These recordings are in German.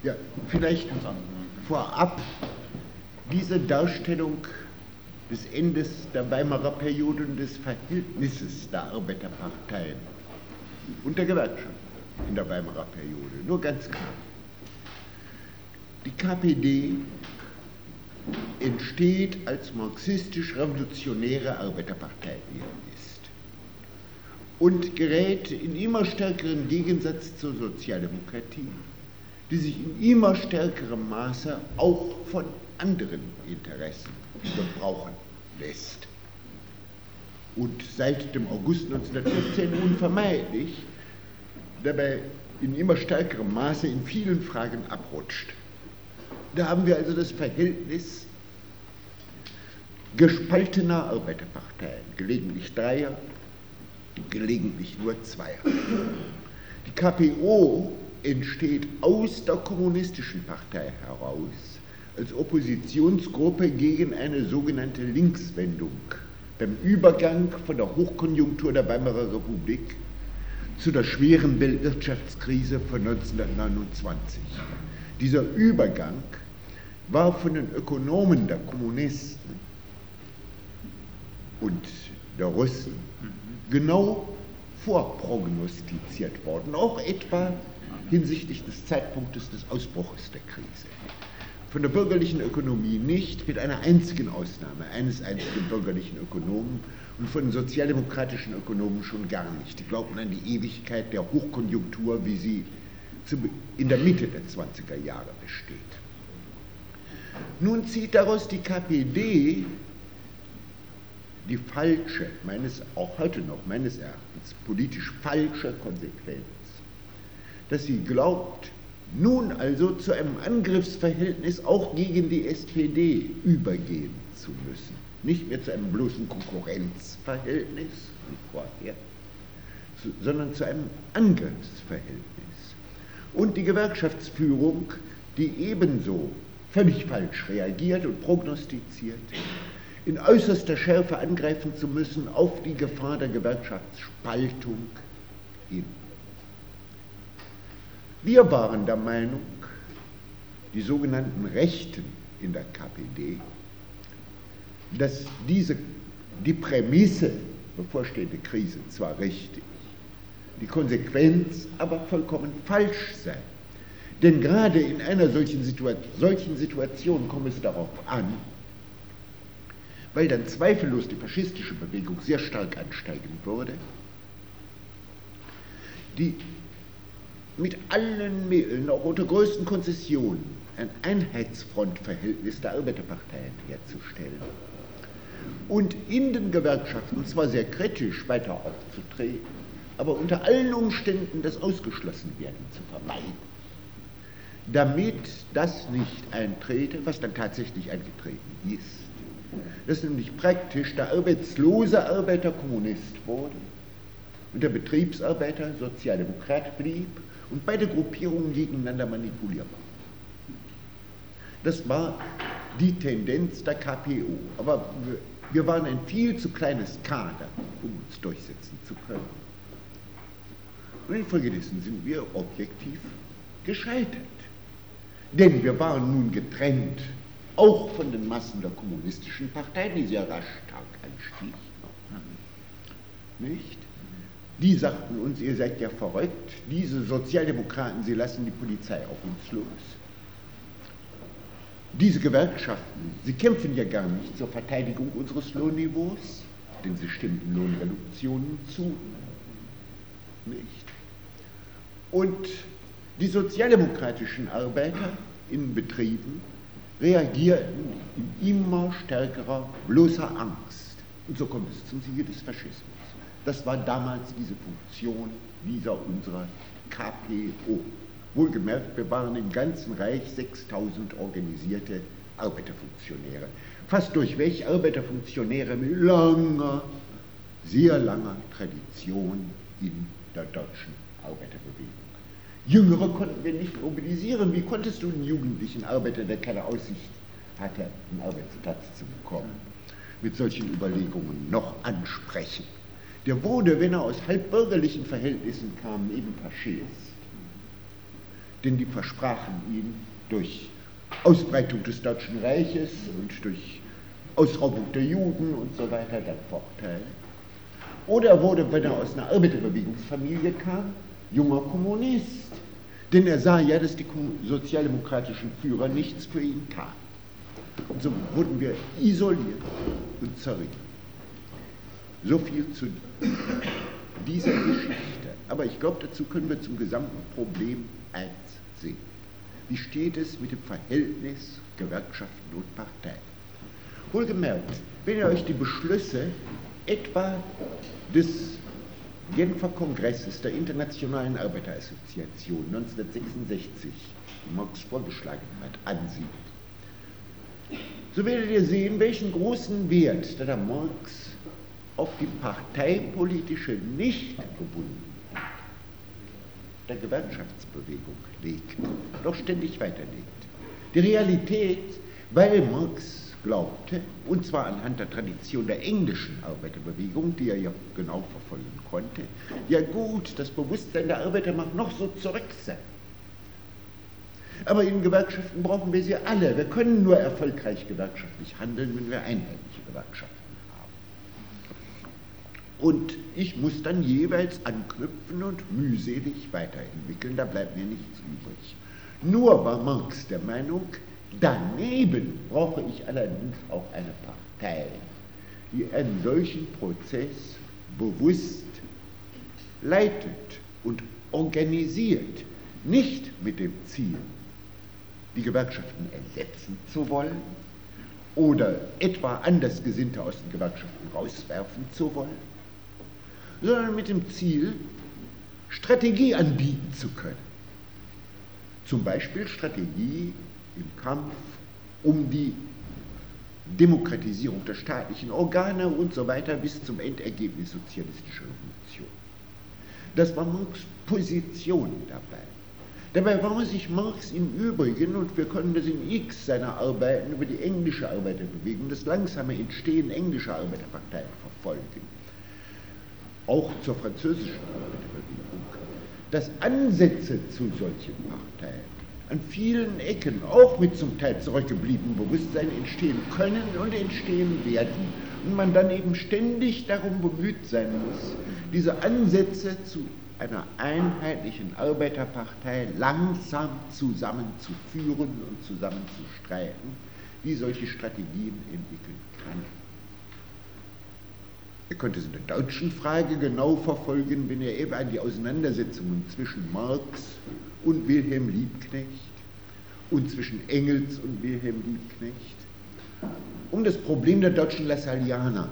Ja, vielleicht vorab diese Darstellung des Endes der Weimarer Periode und des Verhältnisses der Arbeiterparteien und der Gewerkschaften in der Weimarer Periode. Nur ganz klar. Die KPD entsteht als marxistisch-revolutionäre Arbeiterpartei, wie er ist, und gerät in immer stärkeren Gegensatz zur Sozialdemokratie, die sich in immer stärkerem Maße auch von anderen Interessen gebrauchen lässt. Und seit dem August 1914 unvermeidlich dabei in immer stärkerem Maße in vielen Fragen abrutscht. Da haben wir also das Verhältnis gespaltener Arbeiterparteien, gelegentlich Dreier, gelegentlich nur Zweier. Die KPO entsteht aus der kommunistischen Partei heraus als Oppositionsgruppe gegen eine sogenannte Linkswendung beim Übergang von der Hochkonjunktur der Weimarer Republik zu der schweren Weltwirtschaftskrise von 1929. Dieser Übergang war von den Ökonomen der Kommunisten und der Russen genau vorprognostiziert worden, auch etwa hinsichtlich des Zeitpunktes des Ausbruches der Krise. Von der bürgerlichen Ökonomie nicht, mit einer einzigen Ausnahme, eines einzigen bürgerlichen Ökonomen, und von den sozialdemokratischen Ökonomen schon gar nicht. Die glaubten an die Ewigkeit der Hochkonjunktur, wie sie in der Mitte der 20er Jahre besteht. Nun zieht daraus die KPD die falsche, auch heute noch meines Erachtens politisch falsche Konsequenz, dass sie glaubt, nun also zu einem Angriffsverhältnis auch gegen die SPD übergehen zu müssen. Nicht mehr zu einem bloßen Konkurrenzverhältnis wie vorher, sondern zu einem Angriffsverhältnis. Und die Gewerkschaftsführung, die ebenso völlig falsch reagiert und prognostiziert, in äußerster Schärfe angreifen zu müssen auf die Gefahr der Gewerkschaftsspaltung hin. Wir waren der Meinung, die sogenannten Rechten in der KPD, dass die Prämisse, bevorstehende Krise, zwar richtig, die Konsequenz aber vollkommen falsch sei. Denn gerade in einer solchen Situation kommt es darauf an, weil dann zweifellos die faschistische Bewegung sehr stark ansteigen würde, die mit allen Mitteln, auch unter größten Konzessionen, ein Einheitsfrontverhältnis der Arbeiterparteien herzustellen und in den Gewerkschaften zwar sehr kritisch weiter aufzutreten, aber unter allen Umständen das Ausgeschlossenwerden zu vermeiden, damit das nicht eintrete, was dann tatsächlich eingetreten ist, dass nämlich praktisch der arbeitslose Arbeiter Kommunist wurde und der Betriebsarbeiter Sozialdemokrat blieb und beide Gruppierungen gegeneinander manipulierbar. Das war die Tendenz der KPO, aber wir waren ein viel zu kleines Kader, um uns durchsetzen zu können. Und infolgedessen sind wir objektiv gescheitert. Denn wir waren nun getrennt, auch von den Massen der kommunistischen Partei, die sehr rasch stark anstieg. Nicht? Die sagten uns, ihr seid ja verrückt, diese Sozialdemokraten, sie lassen die Polizei auf uns los. Diese Gewerkschaften, sie kämpfen ja gar nicht zur Verteidigung unseres Lohnniveaus, denn sie stimmen Lohnreduktionen zu. Nicht? Und die sozialdemokratischen Arbeiter in Betrieben reagierten in immer stärkerer, bloßer Angst. Und so kommt es zum Siege des Faschismus. Das war damals diese Funktion dieser unserer KPO. Wohlgemerkt, wir waren im ganzen Reich 6000 organisierte Arbeiterfunktionäre. Fast durchweg Arbeiterfunktionäre mit langer, sehr langer Tradition in der deutschen Arbeiterbewegung. Jüngere konnten wir nicht mobilisieren. Wie konntest du einen jugendlichen Arbeiter, der keine Aussicht hatte, einen Arbeitsplatz zu bekommen, mit solchen Überlegungen noch ansprechen? Der wurde, wenn er aus halbbürgerlichen Verhältnissen kam, eben Faschist. denn die versprachen ihn durch Ausbreitung des Deutschen Reiches und durch Ausraubung der Juden und so weiter dann Vorteil. Oder er wurde, wenn er aus einer Arbeiterbewegungsfamilie kam, junger Kommunist, denn er sah ja, dass die sozialdemokratischen Führer nichts für ihn taten. Und so wurden wir isoliert und zerrieben. So viel zu dieser Geschichte. Aber ich glaube, dazu können wir zum gesamten Problem eins sehen. Wie steht es mit dem Verhältnis Gewerkschaften und Parteien? Wohlgemerkt, wenn ihr euch die Beschlüsse etwa des Genfer Kongresses der Internationalen Arbeiterassoziation 1966, die Marx vorgeschlagen hat, ansieht, so werdet ihr sehen, welchen großen Wert der Marx auf die parteipolitische Nichtgebundenheit der Gewerkschaftsbewegung legt, doch ständig weiterlegt. Die Realität, weil Marx glaubte, und zwar anhand der Tradition der englischen Arbeiterbewegung, die er ja genau verfolgen konnte, ja gut, das Bewusstsein der Arbeiter mag noch so zurück sein. Aber in Gewerkschaften brauchen wir sie alle. Wir können nur erfolgreich gewerkschaftlich handeln, wenn wir einheitliche Gewerkschaften haben. Und ich muss dann jeweils anknüpfen und mühselig weiterentwickeln, da bleibt mir nichts übrig. Nur war Marx der Meinung, daneben brauche ich allerdings auch eine Partei, die einen solchen Prozess bewusst leitet und organisiert, nicht mit dem Ziel, die Gewerkschaften ersetzen zu wollen oder etwa Andersgesinnte aus den Gewerkschaften rauswerfen zu wollen, sondern mit dem Ziel, Strategie anbieten zu können. Zum Beispiel Strategie im Kampf um die Demokratisierung der staatlichen Organe und so weiter bis zum Endergebnis sozialistischer Revolution. Das war Marx' Position dabei. Dabei war sich Marx im Übrigen, und wir können das in x seiner Arbeiten über die englische Arbeiterbewegung, das langsame Entstehen englischer Arbeiterparteien verfolgen, auch zur französischen Arbeiterbewegung, dass Ansätze zu solchen Parteien an vielen Ecken, auch mit zum Teil zurückgebliebenem Bewusstsein, entstehen können und entstehen werden. Und man dann eben ständig darum bemüht sein muss, diese Ansätze zu einer einheitlichen Arbeiterpartei langsam zusammenzuführen und zusammenzustreiten, die solche Strategien entwickeln kann. Ihr könnt es in der deutschen Frage genau verfolgen, wenn ihr eben an die Auseinandersetzungen zwischen Marx und Wilhelm Liebknecht und zwischen Engels und Wilhelm Liebknecht um das Problem der deutschen Lassallianer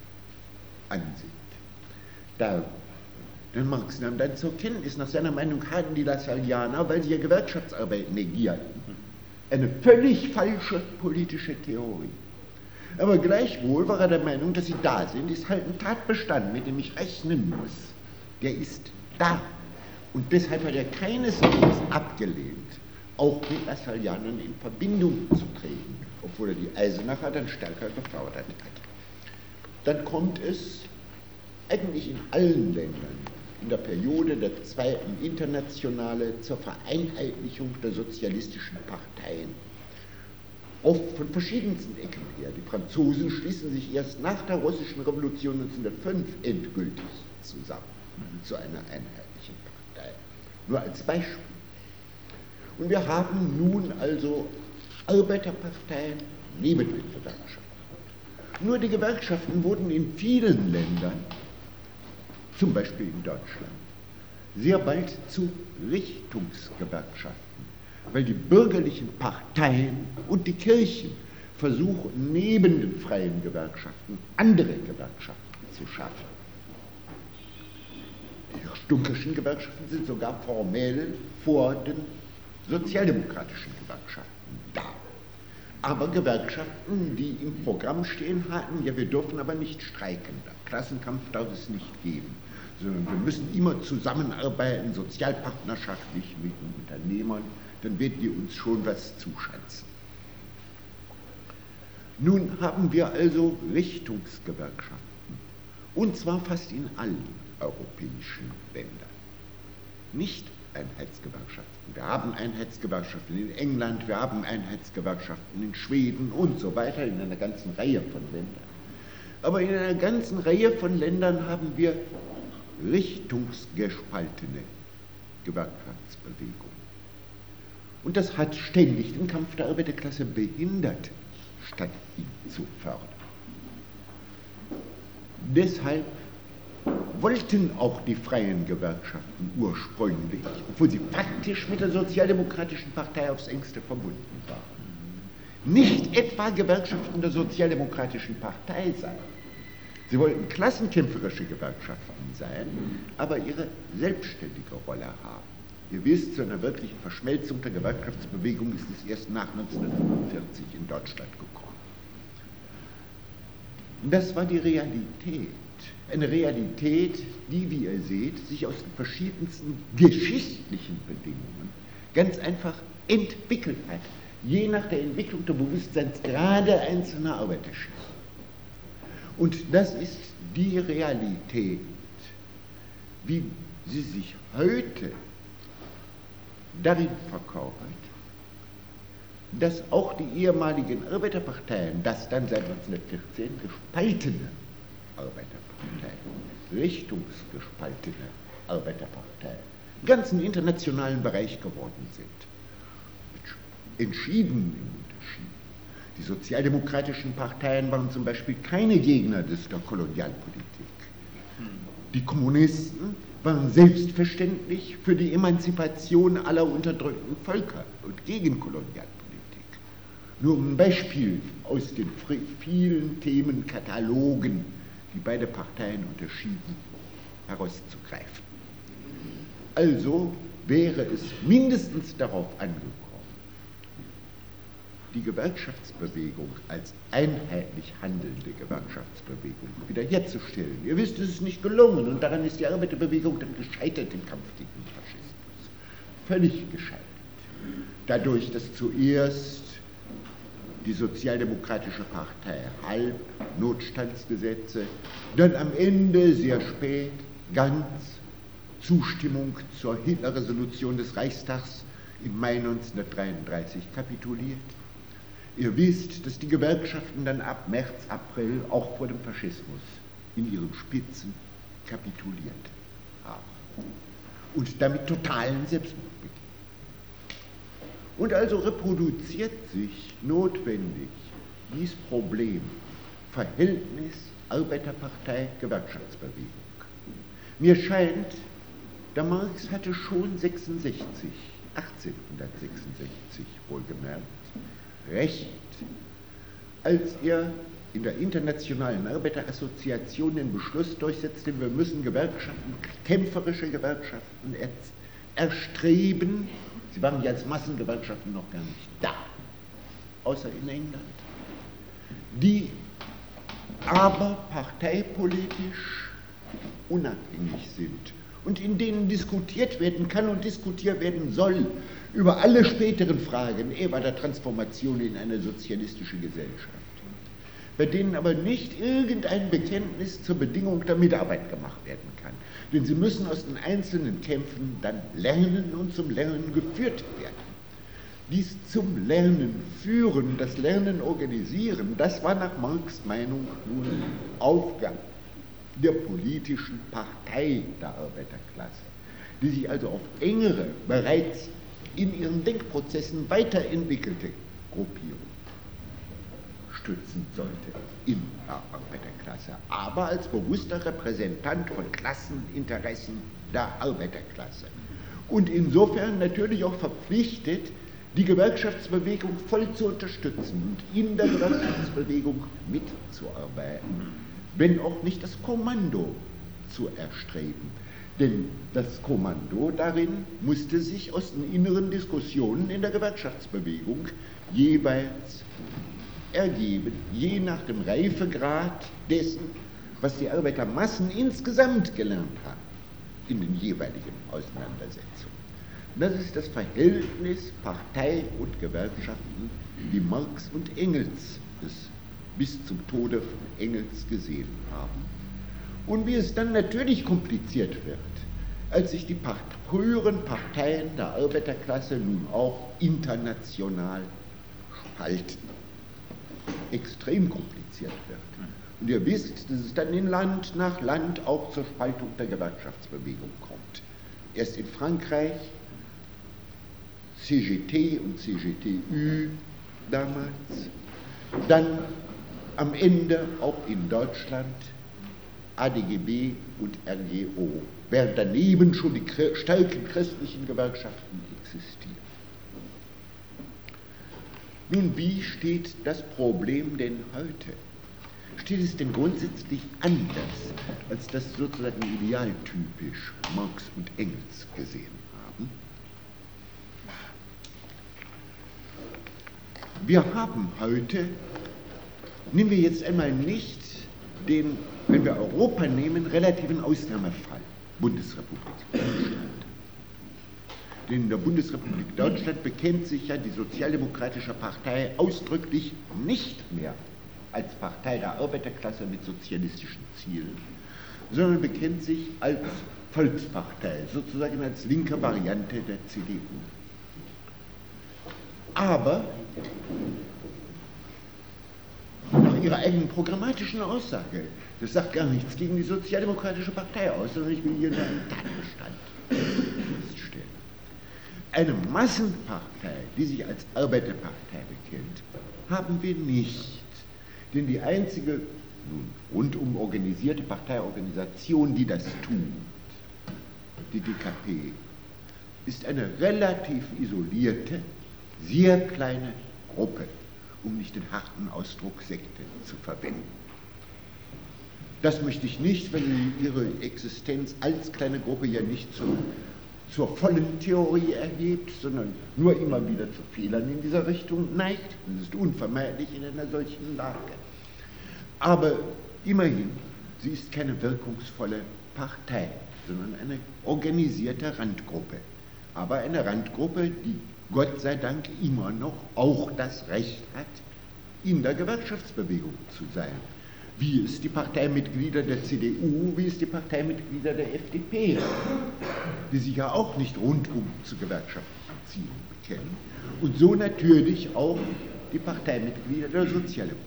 ansieht. Denn Marx nahm dann zur Kenntnis, nach seiner Meinung hatten die Lassallianer, weil sie ja Gewerkschaftsarbeit negierten, eine völlig falsche politische Theorie. Aber gleichwohl war er der Meinung, dass sie da sind, ist halt ein Tatbestand, mit dem ich rechnen muss. Der ist da. Und deshalb hat er keineswegs abgelehnt, auch mit Lassallianern in Verbindung zu treten, obwohl er die Eisenacher dann stärker gefordert hat. Dann kommt es eigentlich in allen Ländern in der Periode der Zweiten Internationale zur Vereinheitlichung der sozialistischen Parteien. Oft von verschiedensten Ecken her. Die Franzosen schließen sich erst nach der russischen Revolution 1905 endgültig zusammen zu einer einheitlichen Partei. Nur als Beispiel. Und wir haben nun also Arbeiterparteien neben den Gewerkschaften. Nur die Gewerkschaften wurden in vielen Ländern, zum Beispiel in Deutschland, sehr bald zu Richtungsgewerkschaften, weil die bürgerlichen Parteien und die Kirchen versuchen, neben den freien Gewerkschaften andere Gewerkschaften zu schaffen. Die stunkerschen Gewerkschaften sind sogar formell vor den sozialdemokratischen Gewerkschaften da. Aber Gewerkschaften, die im Programm stehen hatten, ja, wir dürfen aber nicht streiken, Klassenkampf darf es nicht geben, sondern wir müssen immer zusammenarbeiten, sozialpartnerschaftlich mit den Unternehmern, dann werden die uns schon was zuschanzen. Nun haben wir also Richtungsgewerkschaften, und zwar fast in allen europäischen Ländern. Nicht Einheitsgewerkschaften. Wir haben Einheitsgewerkschaften in England, wir haben Einheitsgewerkschaften in Schweden und so weiter, in einer ganzen Reihe von Ländern. Aber in einer ganzen Reihe von Ländern haben wir richtungsgespaltene Gewerkschaftsbewegungen. Und das hat ständig den Kampf der Arbeiterklasse behindert, statt ihn zu fördern. Deshalb wollten auch die freien Gewerkschaften ursprünglich, obwohl sie faktisch mit der Sozialdemokratischen Partei aufs engste verbunden waren, nicht etwa Gewerkschaften der Sozialdemokratischen Partei sein. Sie wollten klassenkämpferische Gewerkschaften sein, aber ihre selbstständige Rolle haben. Ihr wisst, zu einer wirklichen Verschmelzung der Gewerkschaftsbewegung ist es erst nach 1945 in Deutschland gekommen. Das war die Realität. Eine Realität, die, wie ihr seht, sich aus den verschiedensten geschichtlichen Bedingungen ganz einfach entwickelt hat, je nach der Entwicklung der Bewusstseinsgrade einzelner Arbeiterschichten. Und das ist die Realität, wie sie sich heute darin verkörpert, dass auch die ehemaligen Arbeiterparteien, das dann seit 1914 gespaltene Arbeiterparteien, richtungsgespaltene Arbeiterparteien, im ganzen internationalen Bereich geworden sind. Mit entscheidenen Unterschieden. Die sozialdemokratischen Parteien waren zum Beispiel keine Gegner der Kolonialpolitik. Die Kommunisten waren selbstverständlich für die Emanzipation aller unterdrückten Völker und gegen Kolonialpolitik. Nur um ein Beispiel aus den vielen Themenkatalogen, die beide Parteien unterschieden, herauszugreifen. Also wäre es mindestens darauf angekommen, die Gewerkschaftsbewegung als einheitlich handelnde Gewerkschaftsbewegung wiederherzustellen. Ihr wisst, es ist nicht gelungen und daran ist die Arbeiterbewegung dann gescheitert im Kampf gegen den Faschismus. Völlig gescheitert. Dadurch, dass zuerst die Sozialdemokratische Partei halb Notstandsgesetze, dann am Ende sehr spät ganz Zustimmung zur Hitler-Resolution des Reichstags im Mai 1933 kapituliert. Ihr wisst, dass die Gewerkschaften dann ab März, April auch vor dem Faschismus in ihren Spitzen kapituliert haben und damit totalen Selbstmord begehen. Und also reproduziert sich notwendig dieses Problem Verhältnis Arbeiterpartei-Gewerkschaftsbewegung. Mir scheint, der Marx hatte schon 1866 wohlgemerkt, recht, als er in der Internationalen Arbeiterassoziation den Beschluss durchsetzte, wir müssen Gewerkschaften, kämpferische Gewerkschaften erstreben. Sie waren ja als Massengewerkschaften noch gar nicht da, außer in England, die aber parteipolitisch unabhängig sind und in denen diskutiert werden kann und diskutiert werden soll über alle späteren Fragen, etwa der Transformation in eine sozialistische Gesellschaft, bei denen aber nicht irgendein Bekenntnis zur Bedingung der Mitarbeit gemacht werden kann. Denn sie müssen aus den einzelnen Kämpfen dann lernen und zum Lernen geführt werden. Dies zum Lernen führen, das Lernen organisieren, das war nach Marx' Meinung nun Aufgabe der politischen Partei der Arbeiterklasse, die sich also auf engere, bereits in ihren Denkprozessen weiterentwickelte Gruppierung stützen sollte in der Arbeiterklasse, aber als bewusster Repräsentant von Klasseninteressen der Arbeiterklasse. Und insofern natürlich auch verpflichtet, die Gewerkschaftsbewegung voll zu unterstützen und in der Gewerkschaftsbewegung mitzuarbeiten, wenn auch nicht das Kommando zu erstreben. Denn das Kommando darin musste sich aus den inneren Diskussionen in der Gewerkschaftsbewegung jeweils ergeben, je nach dem Reifegrad dessen, was die Arbeitermassen insgesamt gelernt haben in den jeweiligen Auseinandersetzungen. Das ist das Verhältnis Partei und Gewerkschaften, wie Marx und Engels es bis zum Tode von Engels gesehen haben. Und wie es dann natürlich kompliziert wird, als sich die früheren Parteien der Arbeiterklasse nun auch international spalten. Extrem kompliziert wird. Und ihr wisst, dass es dann in Land nach Land auch zur Spaltung der Gewerkschaftsbewegung kommt. Erst in Frankreich, CGT und CGTÜ damals, dann am Ende auch in Deutschland ADGB und RGO, während daneben schon die starken christlichen Gewerkschaften existieren. Nun, wie steht das Problem denn heute? Steht es denn grundsätzlich anders, als das sozusagen idealtypisch Marx und Engels gesehen haben? Wir haben heute, nehmen wir jetzt einmal nicht den, wenn wir Europa nehmen, relativen Ausnahmefall, Bundesrepublik Deutschland. Denn in der Bundesrepublik Deutschland bekennt sich ja die Sozialdemokratische Partei ausdrücklich nicht mehr als Partei der Arbeiterklasse mit sozialistischen Zielen, sondern bekennt sich als Volkspartei, sozusagen als linke Variante der CDU. Aber nach ihrer eigenen programmatischen Aussage, das sagt gar nichts gegen die Sozialdemokratische Partei aus, sondern ich will hier nur einen Tatbestand feststellen. Eine Massenpartei, die sich als Arbeiterpartei bekennt, haben wir nicht. Denn die einzige rundum organisierte Parteiorganisation, die das tut, die DKP, ist eine relativ isolierte, sehr kleine Gruppe, um nicht den harten Ausdruck Sekte zu verwenden. Das möchte ich nicht, weil sie ihre Existenz als kleine Gruppe ja nicht zur vollen Theorie erhebt, sondern nur immer wieder zu Fehlern in dieser Richtung neigt. Das ist unvermeidlich in einer solchen Lage. Aber immerhin, sie ist keine wirkungsvolle Partei, sondern eine organisierte Randgruppe. Aber eine Randgruppe, die Gott sei Dank immer noch auch das Recht hat, in der Gewerkschaftsbewegung zu sein. Wie es die Parteimitglieder der CDU, wie es die Parteimitglieder der FDP, die sich ja auch nicht rundum zu gewerkschaftlichen Zielen bekennen. Und so natürlich auch die Parteimitglieder der Sozialdemokratie.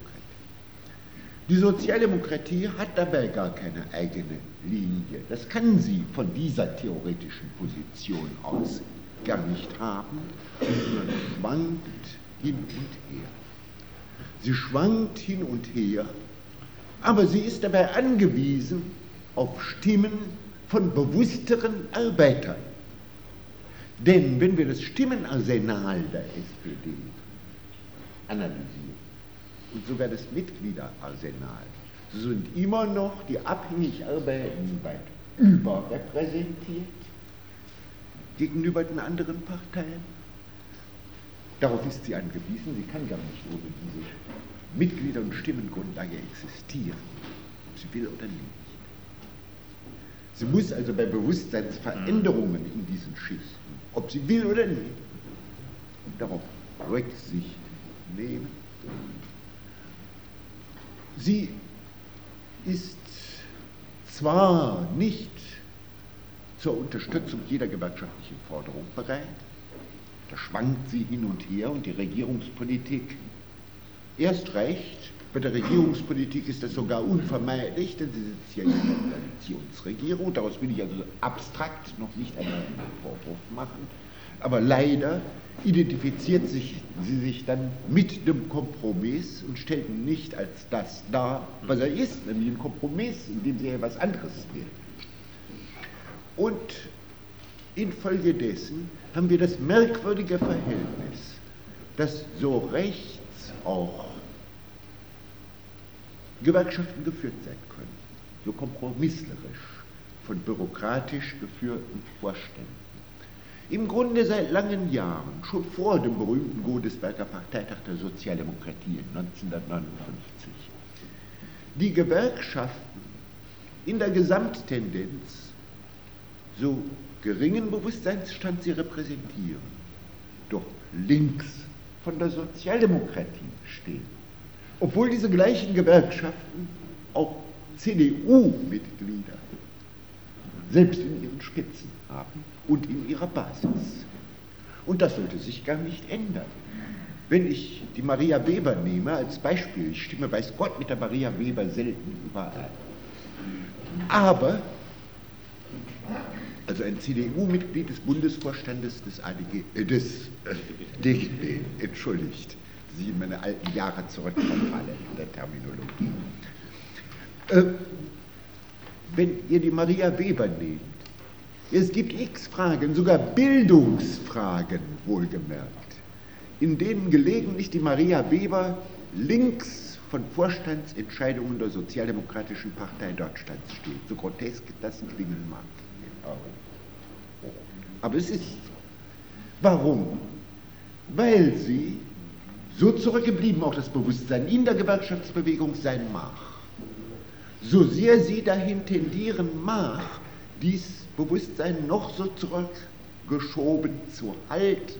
Die Sozialdemokratie hat dabei gar keine eigene Linie. Das kann sie von dieser theoretischen Position aus gar nicht haben, sondern schwankt hin und her. Sie schwankt hin und her, aber sie ist dabei angewiesen auf Stimmen von bewussteren Arbeitern. Denn wenn wir das Stimmenarsenal der SPD analysieren und sogar das Mitgliederarsenal, so sind immer noch die abhängig Arbeitenden weit überrepräsentiert gegenüber den anderen Parteien. Darauf ist sie angewiesen, sie kann gar nicht ohne diese Mitglieder- und Stimmengrundlage existieren, ob sie will oder nicht. Sie muss also bei Bewusstseinsveränderungen in diesen Schichten, ob sie will oder nicht, darauf Rücksicht nehmen. Sie ist zwar nicht zur Unterstützung jeder gewerkschaftlichen Forderung bereit, da schwankt sie hin und her und die Regierungspolitik erst recht. Bei der Regierungspolitik ist das sogar unvermeidlich, denn sie sitzt ja in einer Koalitionsregierung. Daraus will ich also abstrakt noch nicht einmal einen Vorwurf machen. Aber leider identifiziert sie sich dann mit dem Kompromiss und stellt ihn nicht als das dar, was er ist, nämlich ein Kompromiss, in dem sie ja was anderes will. Und infolgedessen haben wir das merkwürdige Verhältnis, dass so rechts auch Gewerkschaften geführt sein können, so kompromisslerisch von bürokratisch geführten Vorständen. Im Grunde seit langen Jahren, schon vor dem berühmten Godesberger Parteitag der Sozialdemokratie 1959, die Gewerkschaften in der Gesamttendenz so geringen Bewusstseinsstand sie repräsentieren, doch links von der Sozialdemokratie stehen. Obwohl diese gleichen Gewerkschaften auch CDU-Mitglieder selbst in ihren Spitzen haben und in ihrer Basis. Und das sollte sich gar nicht ändern. Wenn ich die Maria Weber nehme als Beispiel, ich stimme, weiß Gott, mit der Maria Weber selten überein. Aber, also ein CDU-Mitglied des Bundesvorstandes des DGB, entschuldigt, dass ich in meine alten Jahre zurückverfalle in der Terminologie. Wenn ihr die Maria Weber nehmt, es gibt x Fragen, sogar Bildungsfragen, wohlgemerkt, in denen gelegentlich die Maria Weber links von Vorstandsentscheidungen der Sozialdemokratischen Partei Deutschlands steht, so grotesk das klingen mag. Aber es ist so. Warum? Weil sie, so zurückgeblieben auch das Bewusstsein in der Gewerkschaftsbewegung sein mag, so sehr sie dahin tendieren mag, dies Bewusstsein noch so zurückgeschoben zu halten,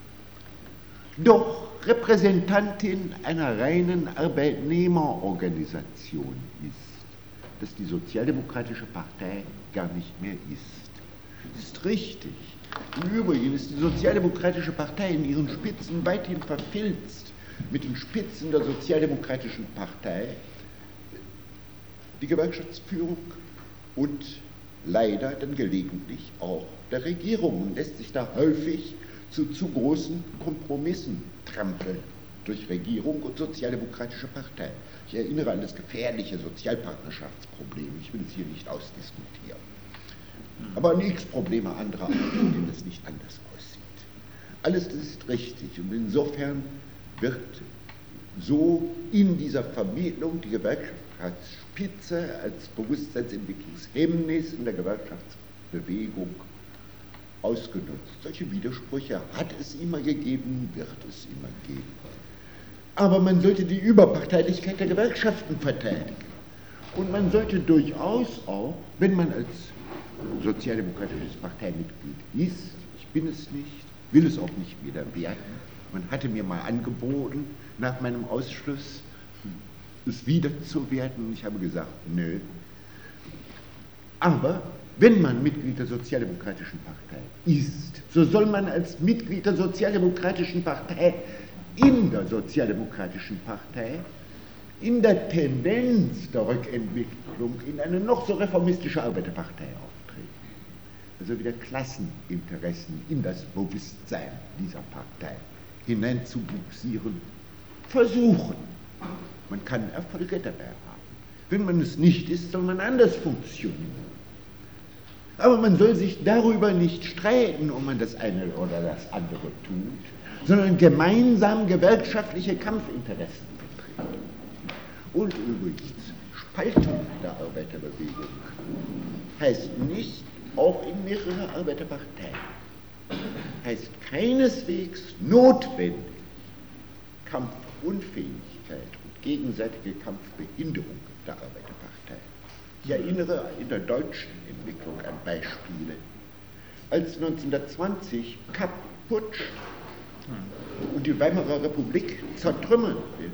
doch Repräsentantin einer reinen Arbeitnehmerorganisation ist, dass die Sozialdemokratische Partei gar nicht mehr ist. Das ist richtig. Im Übrigen ist die Sozialdemokratische Partei in ihren Spitzen weithin verfilzt mit den Spitzen der Sozialdemokratischen Partei, die Gewerkschaftsführung und leider dann gelegentlich auch der Regierung und lässt sich da häufig zu großen Kompromissen trampeln durch Regierung und Sozialdemokratische Partei. Ich erinnere an das gefährliche Sozialpartnerschaftsproblem, ich will es hier nicht ausdiskutieren. Aber an x Probleme anderer Art, in denen es nicht anders aussieht. Alles das ist richtig und insofern wird so in dieser Vermittlung die Gewerkschaftsspitze als Bewusstseinsentwicklungshemmnis in der Gewerkschaftsbewegung ausgenutzt. Solche Widersprüche hat es immer gegeben, wird es immer geben. Aber man sollte die Überparteilichkeit der Gewerkschaften verteidigen. Und man sollte durchaus auch, wenn man als sozialdemokratisches Parteimitglied ist, ich bin es nicht, will es auch nicht wieder werden, man hatte mir mal angeboten, nach meinem Ausschluss es wieder zu werden, und ich habe gesagt, nö. Aber wenn man Mitglied der Sozialdemokratischen Partei ist, so soll man als Mitglied der Sozialdemokratischen Partei in der Sozialdemokratischen Partei in der Tendenz der Rückentwicklung in eine noch so reformistische Arbeiterpartei auftreten. Also wieder Klasseninteressen in das Bewusstsein dieser Partei hineinzubuxieren, versuchen. Man kann Erfolge dabei haben. Wenn man es nicht ist, soll man anders funktionieren. Aber man soll sich darüber nicht streiten, ob man das eine oder das andere tut, sondern gemeinsam gewerkschaftliche Kampfinteressen vertreten. Und übrigens, Spaltung der Arbeiterbewegung heißt nicht auch in mehrere Arbeiterparteien, heißt keineswegs notwendig Kampfunfähigkeit und gegenseitige Kampfbehinderung der Arbeiterpartei. Ich erinnere in der deutschen Entwicklung an Beispiele. Als 1920 Kapp-Putsch und die Weimarer Republik zertrümmern will,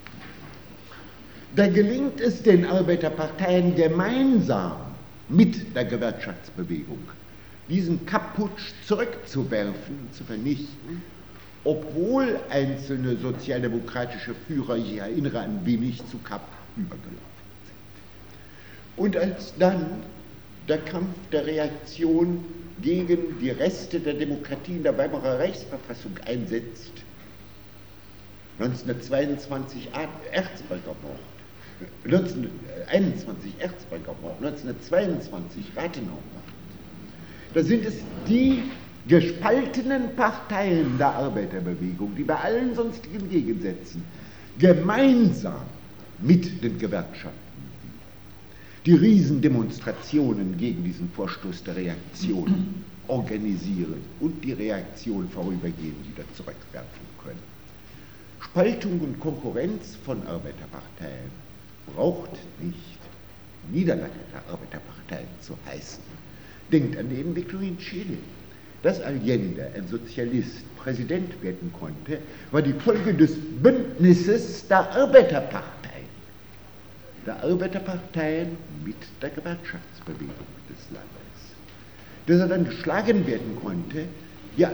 da gelingt es den Arbeiterparteien gemeinsam mit der Gewerkschaftsbewegung, diesen Kapp-Putsch zurückzuwerfen und zu vernichten, obwohl einzelne sozialdemokratische Führer, ich erinnere an wenig, zu Kapp übergelaufen sind. Und als dann der Kampf der Reaktion gegen die Reste der Demokratie in der Weimarer Reichsverfassung einsetzt, 1922 Erzberger Mord, 1921 Erzberger Mord, 1922 Rathenau Mord, da sind es die gespaltenen Parteien der Arbeiterbewegung, die bei allen sonstigen Gegensätzen gemeinsam mit den Gewerkschaften die Riesendemonstrationen gegen diesen Vorstoß der Reaktion organisieren und die Reaktion vorübergehend wieder zurückwerfen können. Spaltung und Konkurrenz von Arbeiterparteien braucht nicht Niederlage der Arbeiterparteien zu heißen. Denkt an die Entwicklung in Chile. Dass Allende, ein Sozialist, Präsident werden konnte, war die Folge des Bündnisses der Arbeiterparteien. Der Arbeiterparteien mit der Gewerkschaftsbewegung des Landes. Dass er dann geschlagen werden konnte, ja,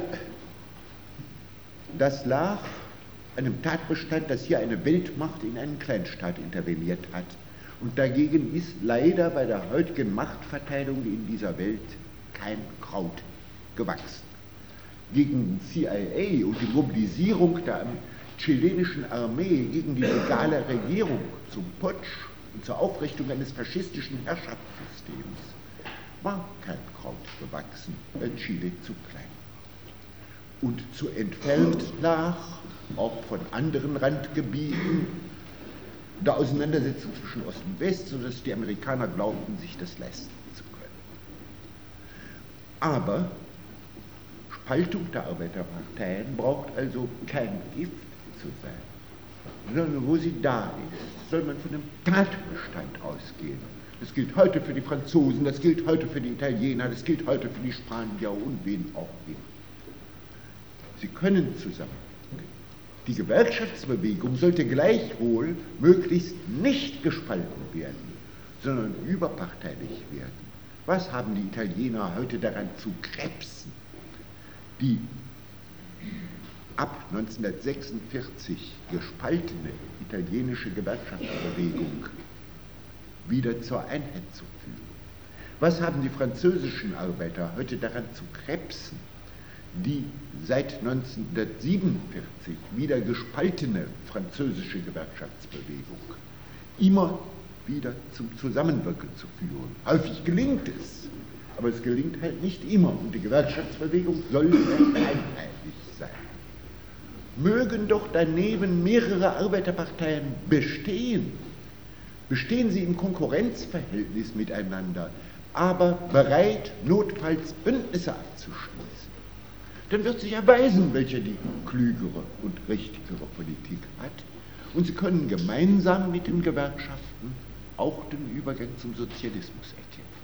das lag an dem Tatbestand, dass hier eine Weltmacht in einen Kleinstaat interveniert hat. Und dagegen ist leider bei der heutigen Machtverteilung in dieser Welt kein Kraut gewachsen. Gegen die CIA und die Mobilisierung der chilenischen Armee gegen die legale Regierung zum Putsch und zur Aufrichtung eines faschistischen Herrschaftssystems war kein Kraut gewachsen, weil Chile zu klein und zu entfernt lag, auch von anderen Randgebieten, der Auseinandersetzung zwischen Ost und West, sodass die Amerikaner glaubten, sich das leisten zu können. Aber Spaltung der Arbeiterparteien braucht also kein Gift zu sein, sondern wo sie da ist, soll man von dem Tatbestand ausgehen. Das gilt heute für die Franzosen, das gilt heute für die Italiener, das gilt heute für die Spanier und wen auch immer. Sie können zusammen. Die Gewerkschaftsbewegung sollte gleichwohl möglichst nicht gespalten werden, sondern überparteilich werden. Was haben die Italiener heute daran zu krebsen, die ab 1946 gespaltene italienische Gewerkschaftsbewegung wieder zur Einheit zu führen? Was haben die französischen Arbeiter heute daran zu krebsen, die seit 1947 wieder gespaltene französische Gewerkschaftsbewegung immer wieder zum Zusammenwirken zu führen? Häufig gelingt es, aber es gelingt halt nicht immer und die Gewerkschaftsbewegung soll einheitlich sein. Mögen doch daneben mehrere Arbeiterparteien bestehen, bestehen sie im Konkurrenzverhältnis miteinander, aber bereit, notfalls Bündnisse abzuschließen. Dann wird sich erweisen, welcher die klügere und richtigere Politik hat. Und sie können gemeinsam mit den Gewerkschaften auch den Übergang zum Sozialismus erkämpfen.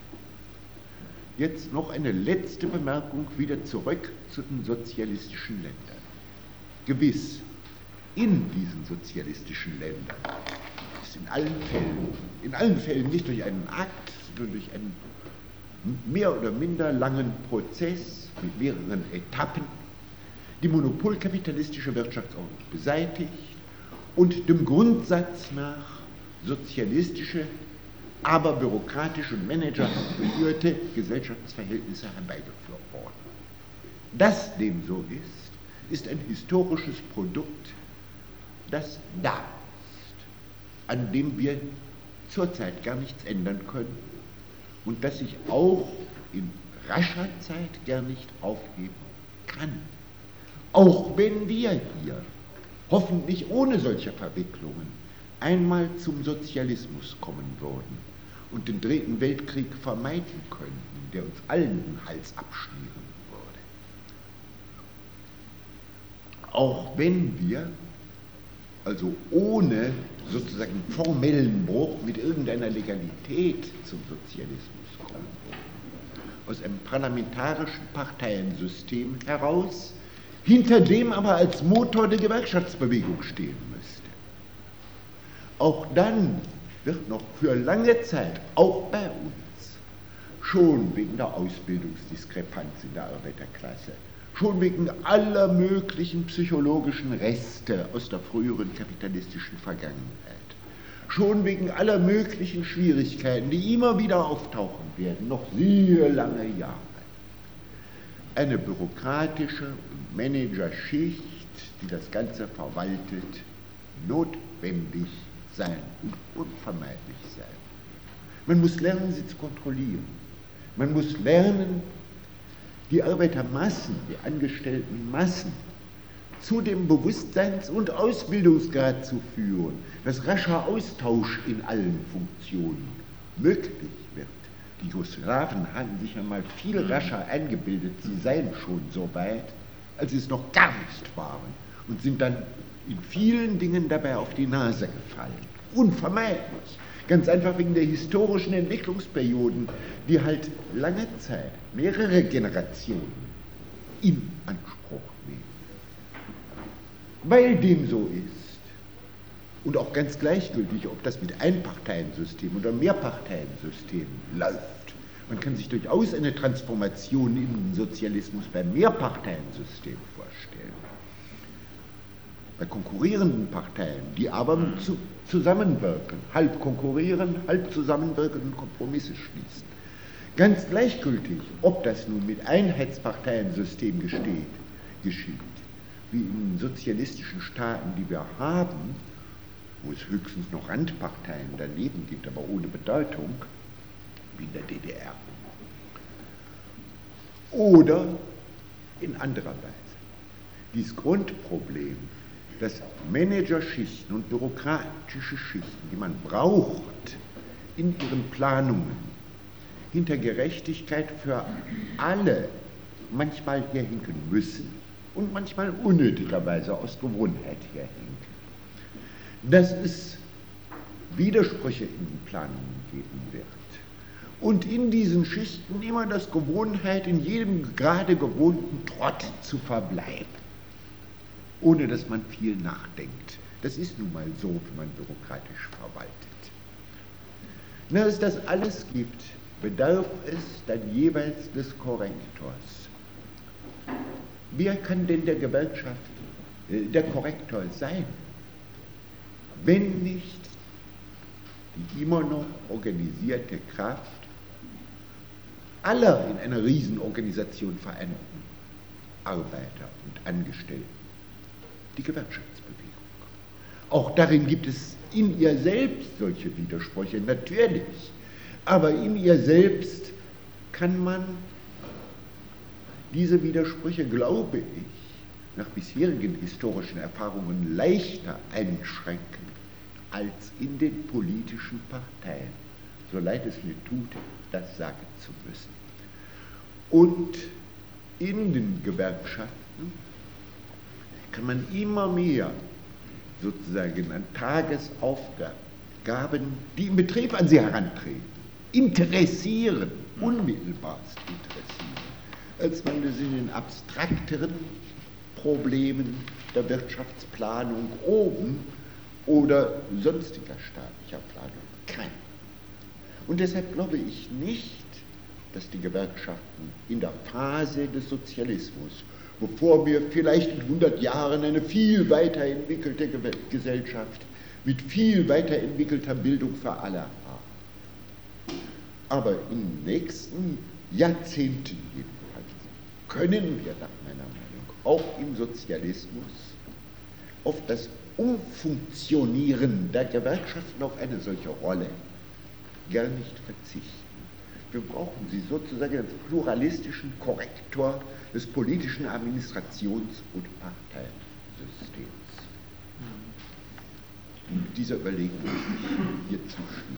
Jetzt noch eine letzte Bemerkung wieder zurück zu den sozialistischen Ländern. Gewiss, in diesen sozialistischen Ländern ist in allen Fällen nicht durch einen Akt, sondern durch einen mehr oder minder langen Prozess mit mehreren Etappen die monopolkapitalistische Wirtschaftsordnung beseitigt und dem Grundsatz nach sozialistische, aber bürokratische und managerhaft geführte Gesellschaftsverhältnisse herbeigeführt worden. Dass dem so ist ein historisches Produkt, das da ist, an dem wir zurzeit gar nichts ändern können und das sich auch in rascher Zeit gar nicht aufheben kann. Auch wenn wir hier, hoffentlich ohne solche Verwicklungen, einmal zum Sozialismus kommen würden und den Dritten Weltkrieg vermeiden könnten, der uns allen den Hals abschmieren würde. Auch wenn wir, also ohne sozusagen formellen Bruch mit irgendeiner Legalität zum Sozialismus kommen würden, aus einem parlamentarischen Parteiensystem heraus, hinter dem aber als Motor der Gewerkschaftsbewegung stehen müsste. Auch dann wird noch für lange Zeit, auch bei uns, schon wegen der Ausbildungsdiskrepanz in der Arbeiterklasse, schon wegen aller möglichen psychologischen Reste aus der früheren kapitalistischen Vergangenheit, schon wegen aller möglichen Schwierigkeiten, die immer wieder auftauchen werden, noch sehr lange Jahre, eine bürokratische Managerschicht, die das Ganze verwaltet, notwendig sein und unvermeidlich sein. Man muss lernen, sie zu kontrollieren. Man muss lernen, die Arbeitermassen, die angestellten Massen zu dem Bewusstseins- und Ausbildungsgrad zu führen, dass rascher Austausch in allen Funktionen möglich wird. Die Jugoslawen haben sich einmal viel rascher eingebildet, sie seien schon so weit, als sie es noch gar nicht waren und sind dann in vielen Dingen dabei auf die Nase gefallen. Unvermeidlich. Ganz einfach wegen der historischen Entwicklungsperioden, die halt lange Zeit, mehrere Generationen in Anspruch nehmen. Weil dem so ist, und auch ganz gleichgültig, ob das mit Einparteiensystem oder Mehrparteiensystem läuft, Man kann sich durchaus eine Transformation in den Sozialismus beim Mehrparteiensystem vorstellen. Bei konkurrierenden Parteien, die aber zusammenwirken, halb konkurrieren, halb zusammenwirken und Kompromisse schließen. Ganz gleichgültig, ob das nun mit Einheitsparteiensystem geschieht, wie in sozialistischen Staaten, die wir haben, wo es höchstens noch Randparteien daneben gibt, aber ohne Bedeutung, wie in der DDR. Oder in anderer Weise. Dieses Grundproblem, dass Managerschichten und bürokratische Schichten, die man braucht in ihren Planungen, hinter Gerechtigkeit für alle manchmal herhinken müssen und manchmal unnötigerweise aus Gewohnheit herhinken. Dass es Widersprüche in den Planungen geben wird. Und in diesen Schichten immer das Gewohnheit, in jedem gerade gewohnten Trott zu verbleiben, ohne dass man viel nachdenkt. Das ist nun mal so, wenn man bürokratisch verwaltet. Dass es das alles gibt, bedarf es dann jeweils des Korrektors. Wer kann denn der Korrektor sein, wenn nicht die immer noch organisierte Kraft aller in einer Riesenorganisation vereinten Arbeiter und Angestellten, die Gewerkschaftsbewegung. Auch darin gibt es in ihr selbst solche Widersprüche, natürlich. Aber in ihr selbst kann man diese Widersprüche, glaube ich, nach bisherigen historischen Erfahrungen leichter einschränken als in den politischen Parteien. So leid es mir tut, das sagen zu müssen. Und in den Gewerkschaften kann man immer mehr sozusagen an Tagesaufgaben, die im Betrieb an sie herantreten, interessieren, unmittelbarst interessieren, als man das in den abstrakteren Problemen der Wirtschaftsplanung oben oder sonstiger staatlicher Planung kann. Und deshalb glaube ich nicht, dass die Gewerkschaften in der Phase des Sozialismus, bevor wir vielleicht in 100 Jahren eine viel weiterentwickelte Gesellschaft mit viel weiterentwickelter Bildung für alle haben, aber in den nächsten Jahrzehnten jedenfalls können wir nach meiner Meinung auch im Sozialismus auf das Umfunktionieren der Gewerkschaften auf eine solche Rolle gar nicht verzichten. Wir brauchen sie sozusagen als pluralistischen Korrektor des politischen Administrations- und Parteiensystems. Und mit dieser Überlegung möchte ich hier zuschließen.